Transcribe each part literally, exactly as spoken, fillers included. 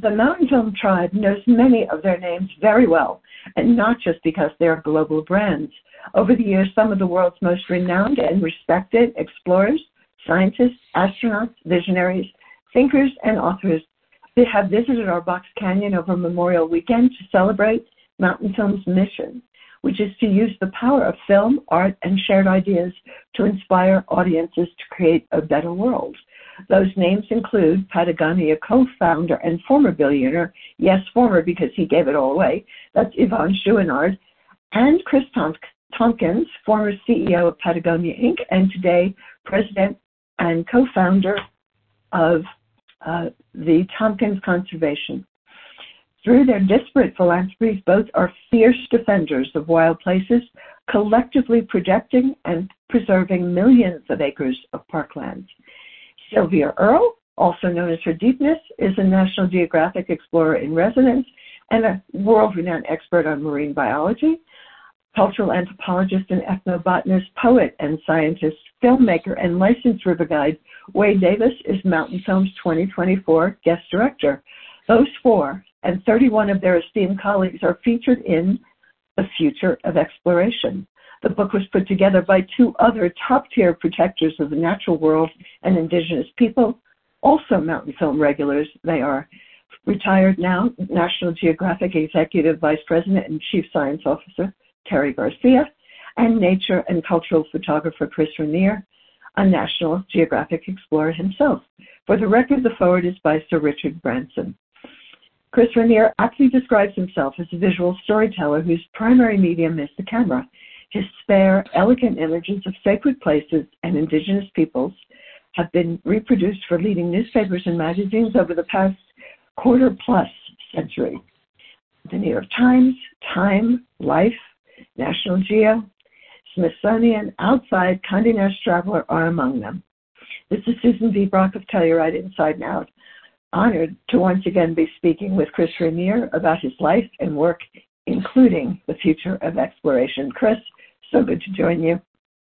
The Mountain Film tribe knows many of their names very well, and not just because they are global brands. Over the years, some of the world's most renowned and respected explorers, scientists, astronauts, visionaries, thinkers, and authors they have visited our Box Canyon over Memorial Weekend to celebrate Mountain Film's mission, which is to use the power of film, art, and shared ideas to inspire audiences to create a better world. Those names include Patagonia co-founder and former billionaire, yes, former because he gave it all away, that's Yvon Chouinard, and Chris Tompkins, former C E O of Patagonia Incorporated, and today president and co-founder of uh, the Tompkins Conservation. Through their disparate philanthropies, both are fierce defenders of wild places, collectively protecting and preserving millions of acres of parklands. Sylvia Earle, also known as her Deepness, is a National Geographic explorer in residence and a world-renowned expert on marine biology, cultural anthropologist and ethnobotanist, poet and scientist, filmmaker, and licensed river guide. Wade Davis is Mountain Film's twenty twenty-four guest director. Those four and thirty-one of their esteemed colleagues are featured in The Future of Exploration. The book was put together by two other top-tier protectors of the natural world and indigenous people, also Mountain Film regulars. They are retired now National Geographic Executive Vice President and Chief Science Officer Terry Garcia, and nature and cultural photographer Chris Rainier, a National Geographic explorer himself. For the record, the foreword is by Sir Richard Branson. Chris Rainier aptly describes himself as a visual storyteller whose primary medium is the camera. His spare, elegant images of sacred places and indigenous peoples have been reproduced for leading newspapers and magazines over the past quarter-plus century. The New York Times, Time, Life, National Geo, Smithsonian, Outside, Condé Nast Traveler are among them. This is Susan V. Brock of Telluride Inside and Out. Honored to once again be speaking with Chris Rainier about his life and work, including The Future of Exploration. Chris, so good to join you.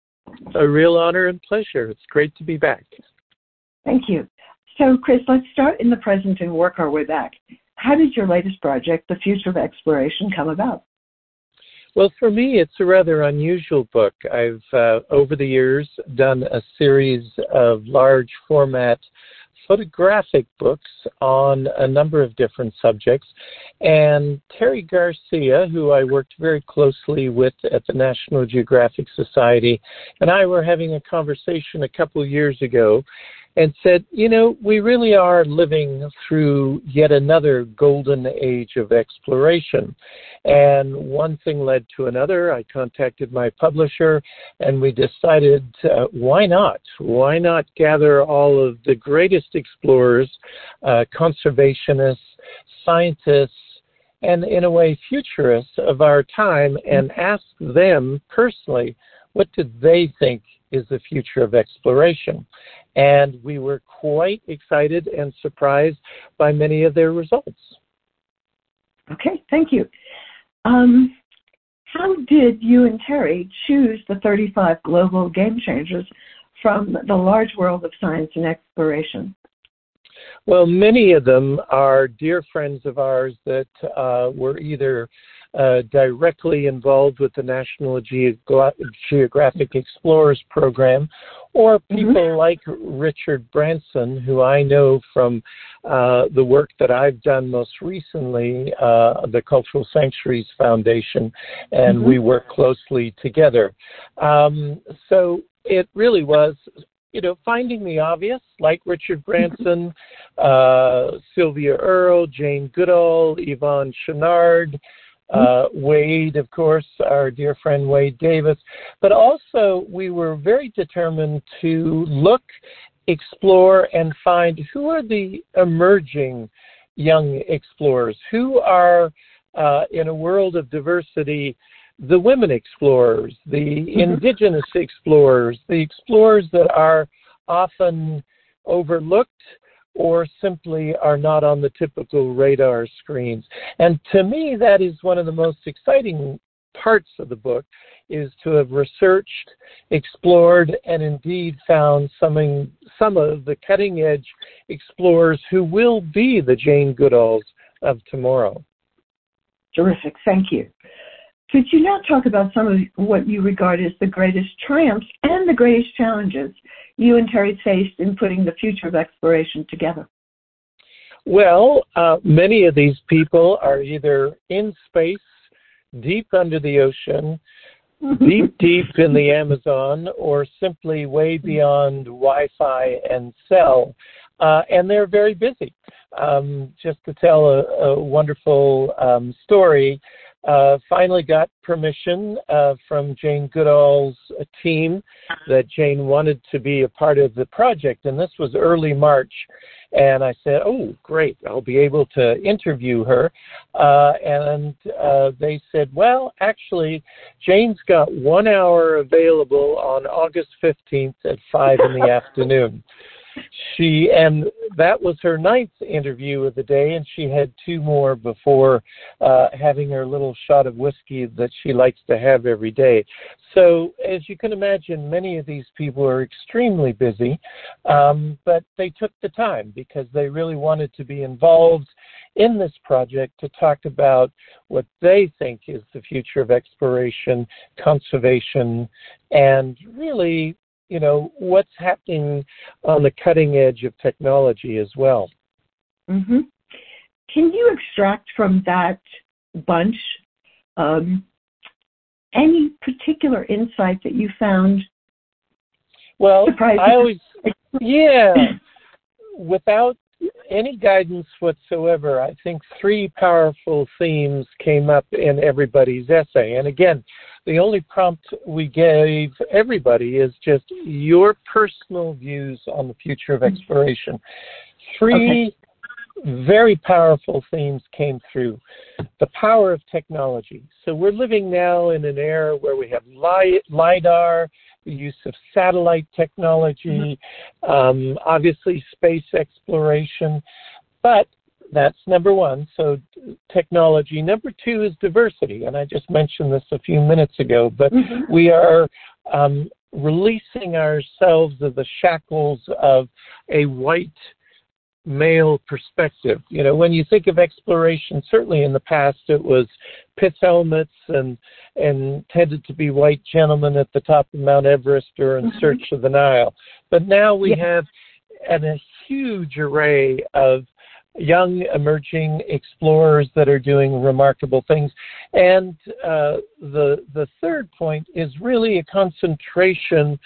A real honor and pleasure. It's great to be back. Thank you. So, Chris, let's start in the present and work our way back. How did your latest project, The Future of Exploration, come about? Well, for me, it's a rather unusual book. I've, uh, over the years, done a series of large format photographic books on a number of different subjects. And Terry Garcia, who I worked very closely with at the National Geographic Society, and I were having a conversation a couple of years ago and said, you know, we really are living through yet another golden age of exploration. And one thing led to another. I contacted my publisher, and we decided, uh, why not? Why not gather all of the greatest explorers, uh, conservationists, scientists, and in a way futurists of our time and ask them personally, what do they think is the future of exploration? And we were quite excited and surprised by many of their results. Okay, thank you. Um, how did you and Terry choose the thirty-five global game changers from the large world of science and exploration? Well, many of them are dear friends of ours that uh, were either Uh, directly involved with the National Geog- Geographic Explorers Program, or people mm-hmm. like Richard Branson, who I know from uh, the work that I've done most recently, uh, the Cultural Sanctuaries Foundation, and mm-hmm. we work closely together. Um, so it really was, you know, finding the obvious, like Richard Branson, uh, Sylvia Earle, Jane Goodall, Yvon Chouinard, Uh, Wade, of course, our dear friend Wade Davis. But also we were very determined to look, explore, and find who are the emerging young explorers, who are, uh, in a world of diversity, the women explorers, the mm-hmm. indigenous explorers, the explorers that are often overlooked or simply are not on the typical radar screens. And to me, that is one of the most exciting parts of the book is to have researched, explored, and indeed found some, some of the cutting-edge explorers who will be the Jane Goodalls of tomorrow. Terrific. Thank you. Could you now talk about some of what you regard as the greatest triumphs and the greatest challenges you and Terry faced in putting the future of exploration together? Well, uh, many of these people are either in space, deep under the ocean, deep, deep in the Amazon, or simply way beyond Wi-Fi and cell. Uh, and they're very busy. Um, just to tell a, a wonderful um, story, uh, finally got permission uh, from Jane Goodall's team that Jane wanted to be a part of the project, and this was early March. And I said, oh, great, I'll be able to interview her. Uh, and uh, they said, well, actually, Jane's got one hour available on August fifteenth at five in the afternoon. She, and that was her ninth interview of the day, and she had two more before uh, having her little shot of whiskey that she likes to have every day. So, as you can imagine, many of these people are extremely busy, um, but they took the time because they really wanted to be involved in this project to talk about what they think is the future of exploration, conservation, and really, you know, what's happening on the cutting edge of technology as well. Mm-hmm. Can you extract from that bunch um, any particular insight that you found well, surprising? I always, yeah, without any guidance whatsoever, I think three powerful themes came up in everybody's essay. And again, the only prompt we gave everybody is just your personal views on the future of exploration. Three okay. very powerful themes came through. The power of technology. So we're living now in an era where we have LiDAR, the use of satellite technology, mm-hmm. um, obviously space exploration, but that's number one, so technology. Number two is diversity, and I just mentioned this a few minutes ago, but mm-hmm. we are um, releasing ourselves of the shackles of a white male perspective. You know, when you think of exploration, certainly in the past it was pith helmets and and tended to be white gentlemen at the top of Mount Everest or in mm-hmm. search of the Nile. But now we yeah. have an, a huge array of young emerging explorers that are doing remarkable things. And uh, the the third point is really a concentration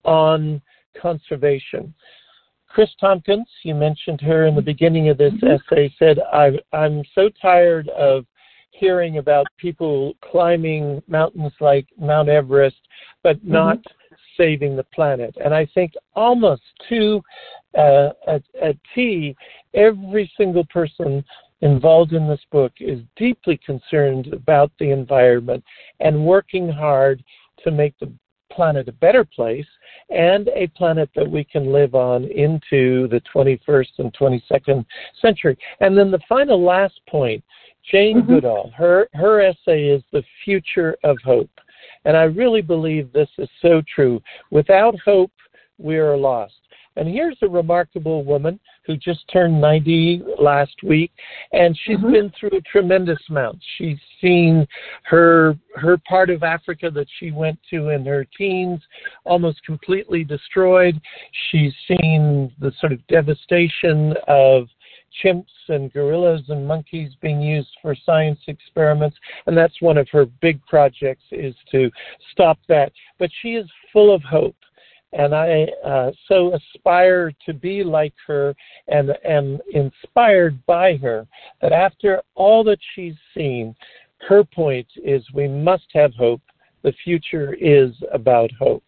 on conservation. Chris Tompkins, you mentioned her in the beginning of this mm-hmm. essay, said, I, I'm so tired of hearing about people climbing mountains like Mount Everest, but mm-hmm. not saving the planet. And I think almost to uh, a, a T, every single person involved in this book is deeply concerned about the environment and working hard to make the planet a better place and a planet that we can live on into the twenty-first and twenty-second century. And then the final last point, Jane mm-hmm. Goodall, her, her essay is The Future of Hope. And I really believe this is so true. Without hope, we are lost. And here's a remarkable woman who just turned ninety last week, and she's mm-hmm. been through a tremendous amount. She's seen her her part of Africa that she went to in her teens almost completely destroyed. She's seen the sort of devastation of chimps and gorillas and monkeys being used for science experiments, and that's one of her big projects, is to stop that. But she is full of hope. And I uh, so aspire to be like her and am inspired by her, that after all that she's seen, her point is we must have hope. The future is about hope.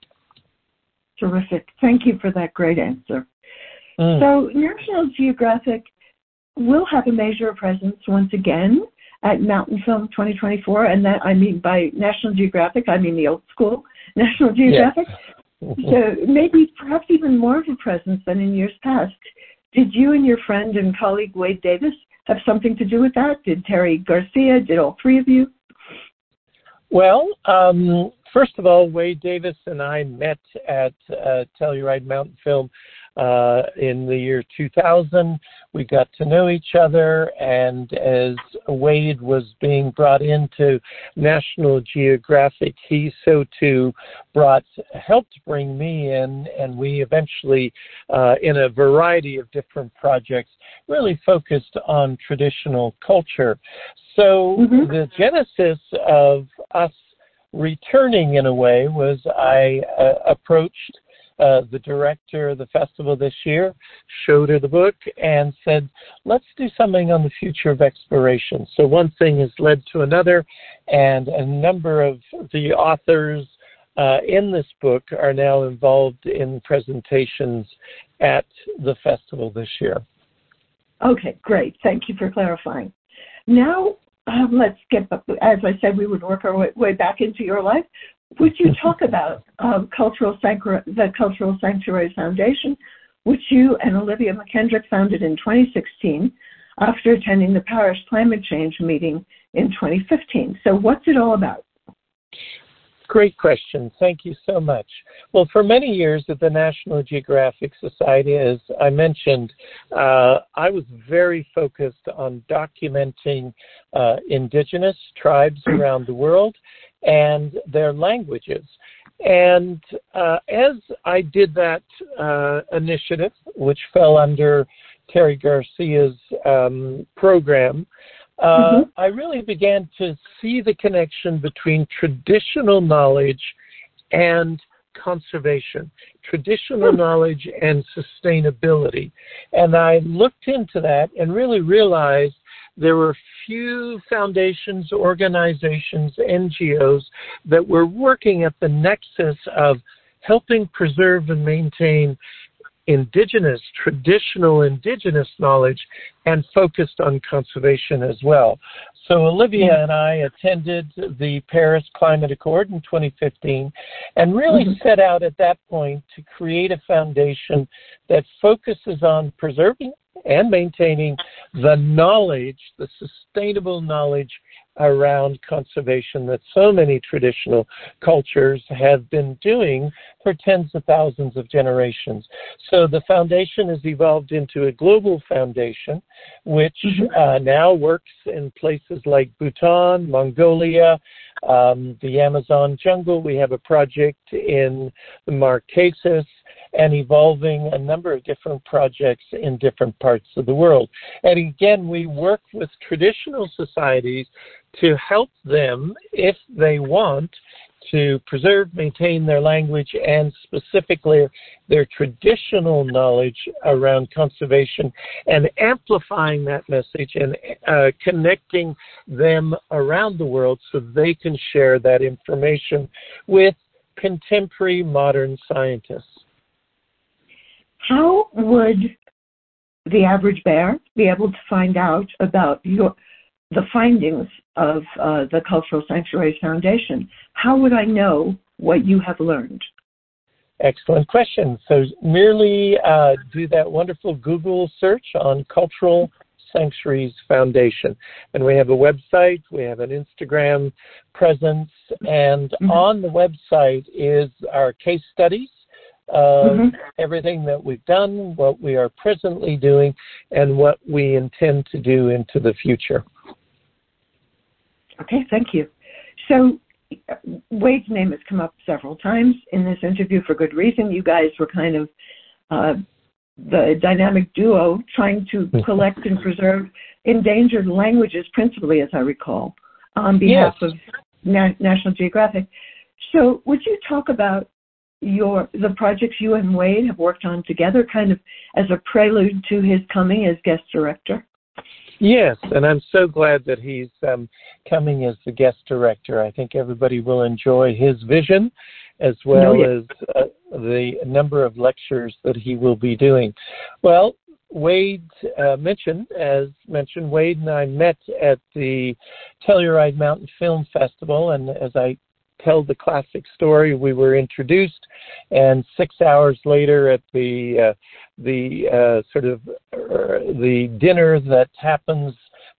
Terrific. Thank you for that great answer. Mm. So National Geographic will have a major presence once again at Mountain Film twenty twenty-four, and that I mean by National Geographic, I mean the old school National Geographic. Yeah. So maybe perhaps even more of a presence than in years past. Did you and your friend and colleague Wade Davis have something to do with that? Did Terry Garcia? Did all three of you? Well, um, first of all, Wade Davis and I met at uh, Telluride Mountain Film uh, in the year two thousand. We got to know each other, and as Wade was being brought into National Geographic, he so too brought, helped bring me in, and we eventually, uh, in a variety of different projects, really focused on traditional culture. So mm-hmm. the genesis of us returning in a way was I uh, approached uh, the director of the festival this year, showed her the book, and said, let's do something on the future of exploration. So one thing has led to another, and a number of the authors uh, in this book are now involved in presentations at the festival this year. Okay, great. Thank you for clarifying. Now, um, let's get, as I said, we would work our way, way back into your life. Would you talk about um, Cultural Sanctuary, the Cultural Sanctuary Foundation, which you and Olivia McKendrick founded in twenty sixteen after attending the Paris Climate Change meeting in twenty fifteen? So what's it all about? Great question. Thank you so much. Well, for many years at the National Geographic Society, as I mentioned, uh, I was very focused on documenting uh, indigenous tribes around the world and their languages. And uh, as I did that uh, initiative, which fell under Terry Garcia's um, program, Uh, mm-hmm. I really began to see the connection between traditional knowledge and conservation, traditional mm-hmm. knowledge and sustainability. And I looked into that and really realized there were few foundations, organizations, N G Os that were working at the nexus of helping preserve and maintain indigenous, traditional indigenous knowledge, and focused on conservation as well. So Olivia and I attended the Paris Climate Accord in twenty fifteen and really mm-hmm. set out at that point to create a foundation that focuses on preserving and maintaining the knowledge, the sustainable knowledge around conservation that so many traditional cultures have been doing for tens of thousands of generations. So the foundation has evolved into a global foundation, which mm-hmm. uh, now works in places like Bhutan, Mongolia, um, the Amazon jungle. We have a project in the Marquesas, and evolving a number of different projects in different parts of the world. And again, we work with traditional societies to help them, if they want, to preserve, maintain their language, and specifically their traditional knowledge around conservation, and amplifying that message and uh, connecting them around the world so they can share that information with contemporary modern scientists. How would the average bear be able to find out about your, the findings of uh, the Cultural Sanctuary Foundation? How would I know what you have learned? Excellent question. So merely uh, do that wonderful Google search on Cultural Sanctuaries Foundation. And we have a website, we have an Instagram presence, and mm-hmm. on the website is our case studies of mm-hmm. everything that we've done, what we are presently doing, and what we intend to do into the future. Okay, thank you. So Wade's name has come up several times in this interview for good reason. You guys were kind of uh, the dynamic duo trying to collect and preserve endangered languages, principally, as I recall, on behalf yes. of Na- National Geographic. So would you talk about your the projects you and Wade have worked on together, kind of as a prelude to his coming as guest director? Yes, and I'm so glad that he's um, coming as the guest director. I think everybody will enjoy his vision as well no, yes. as uh, the number of lectures that he will be doing. Well, Wade uh, mentioned, as mentioned, Wade and I met at the Telluride Mountain Film Festival, and as I tell the classic story, we were introduced, and six hours later at the uh, the uh, sort of uh, the dinner that happens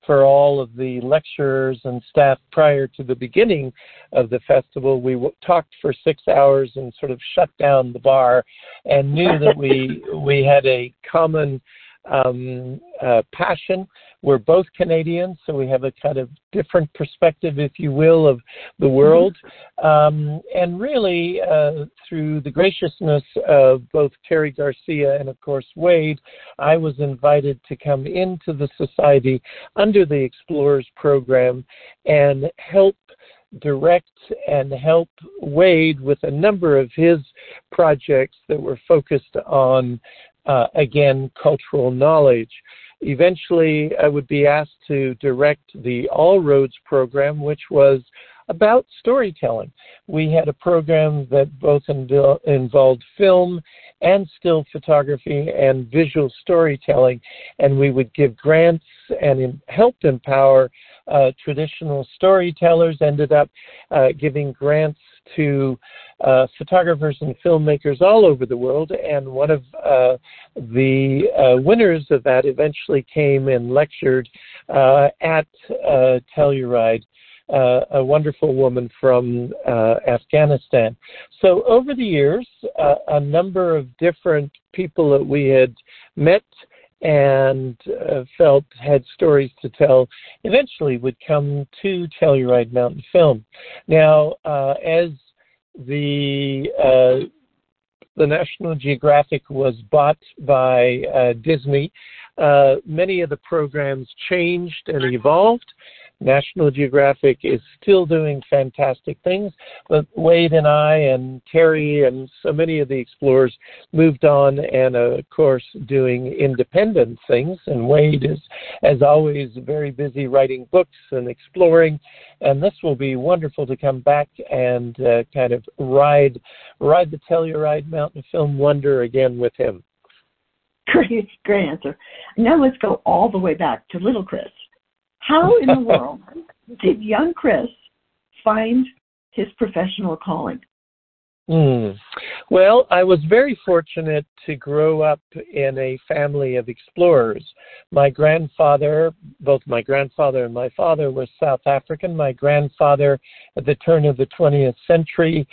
for all of the lecturers and staff prior to the beginning of the festival. We w- talked for six hours and sort of shut down the bar and knew that we we had a common um, uh, passion. We're both Canadians, so we have a kind of different perspective, if you will, of the world. Um, and really, uh, through the graciousness of both Terry Garcia and, of course, Wade, I was invited to come into the Society under the Explorers program and help direct and help Wade with a number of his projects that were focused on, uh, again, cultural knowledge. Eventually, I would be asked to direct the All Roads program, which was about storytelling. We had a program that both involved film and still photography and visual storytelling, and we would give grants and help empower uh, traditional storytellers, ended up uh, giving grants to uh, photographers and filmmakers all over the world, and one of uh, the uh, winners of that eventually came and lectured uh, at uh, Telluride, uh, a wonderful woman from uh, Afghanistan. So over the years, uh, a number of different people that we had met and uh, felt had stories to tell eventually would come to Telluride Mountain Film. Now, uh, as the uh, the National Geographic was bought by uh, Disney, uh, many of the programs changed and evolved. National Geographic is still doing fantastic things, but Wade and I and Terry and so many of the explorers moved on and, uh, of course, doing independent things. And Wade is, as always, very busy writing books and exploring. And this will be wonderful to come back and uh, kind of ride, ride the Telluride Mountain Film Wonder again with him. Great, great answer. Now let's go all the way back to little Chris. How in the world did young Chris find his professional calling? Mm. Well, I was very fortunate to grow up in a family of explorers. My grandfather, both my grandfather and my father were South African. My grandfather, at the turn of the twentieth century,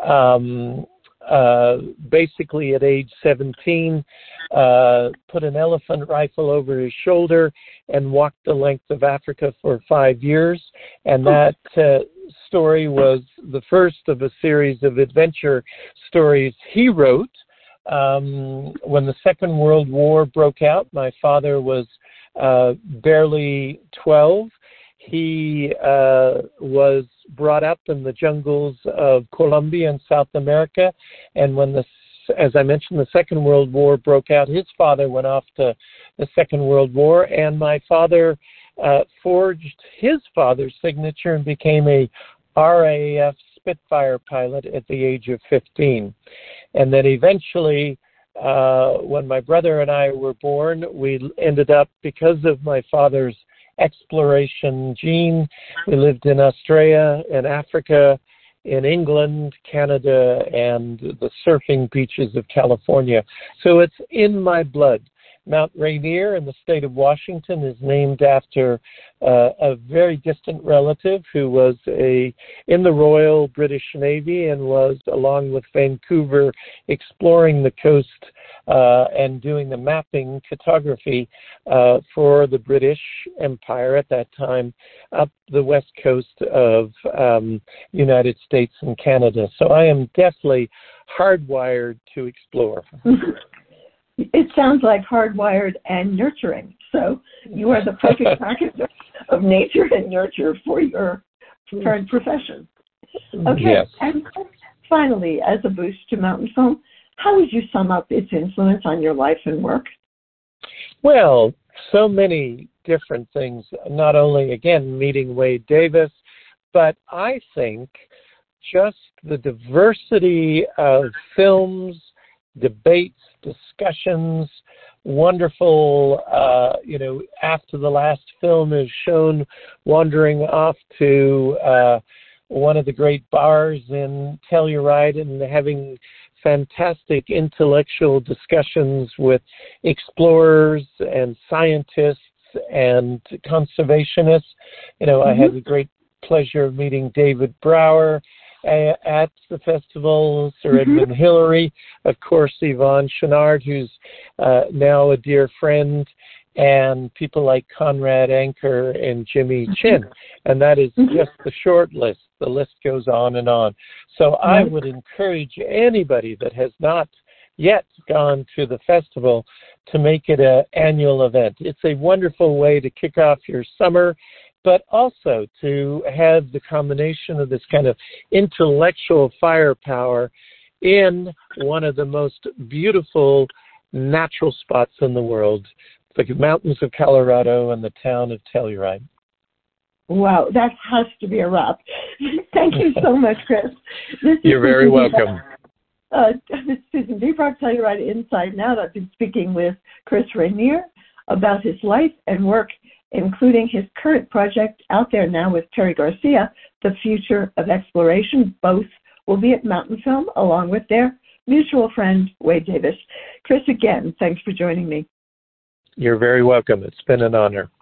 um, uh, basically at age seventeen, uh, put an elephant rifle over his shoulder and walked the length of Africa for five years. And that uh, story was the first of a series of adventure stories he wrote. Um, when the Second World War broke out, my father was uh, barely twelve. He uh, was brought up in the jungles of Colombia and South America, and when the, as I mentioned, the Second World War broke out, his father went off to the Second World War, and my father uh, forged his father's signature and became a R A F Spitfire pilot at the age of fifteen. And then eventually, uh, when my brother and I were born, we ended up, because of my father's exploration gene, we lived in Australia and Africa, in England, Canada, and the surfing beaches of California. So it's in my blood. Mount Rainier in the state of Washington is named after uh, a very distant relative who was a in the Royal British Navy and was, along with Vancouver, exploring the coast uh, and doing the mapping cartography uh, for the British Empire at that time up the west coast of um, United States and Canada. So I am definitely hardwired to explore. It sounds like hardwired and nurturing. So you are the perfect package of nature and nurture for your current profession. Okay. Yes. And finally, as a boost to mountain film, how would you sum up its influence on your life and work? Well, so many different things, not only, again, meeting Wade Davis, but I think just the diversity of films, debates, discussions, wonderful, uh, you know, after the last film is shown wandering off to uh, one of the great bars in Telluride and having fantastic intellectual discussions with explorers and scientists and conservationists. You know, mm-hmm. I had the great pleasure of meeting David Brower uh, at the festival, Sir mm-hmm. Edmund Hillary, of course, Yvonne Chouinard, who's uh, now a dear friend, and people like Conrad Anker and Jimmy Chin. And that is mm-hmm. just the short list. The list goes on and on. So mm-hmm. I would encourage anybody that has not yet gone to the festival to make it an annual event. It's a wonderful way to kick off your summer, but also to have the combination of this kind of intellectual firepower in one of the most beautiful natural spots in the world, the mountains of Colorado and the town of Telluride. Wow, that has to be a wrap. Thank you so much, Chris. This You're very welcome. Uh, this is Susan Deeprock, Telluride Inside Now. I've been speaking with Chris Rainier about his life and work, including his current project out there now with Terry Garcia, The Future of Exploration. Both will be at Mountain Film, along with their mutual friend, Wade Davis. Chris, again, thanks for joining me. You're very welcome. It's been an honor.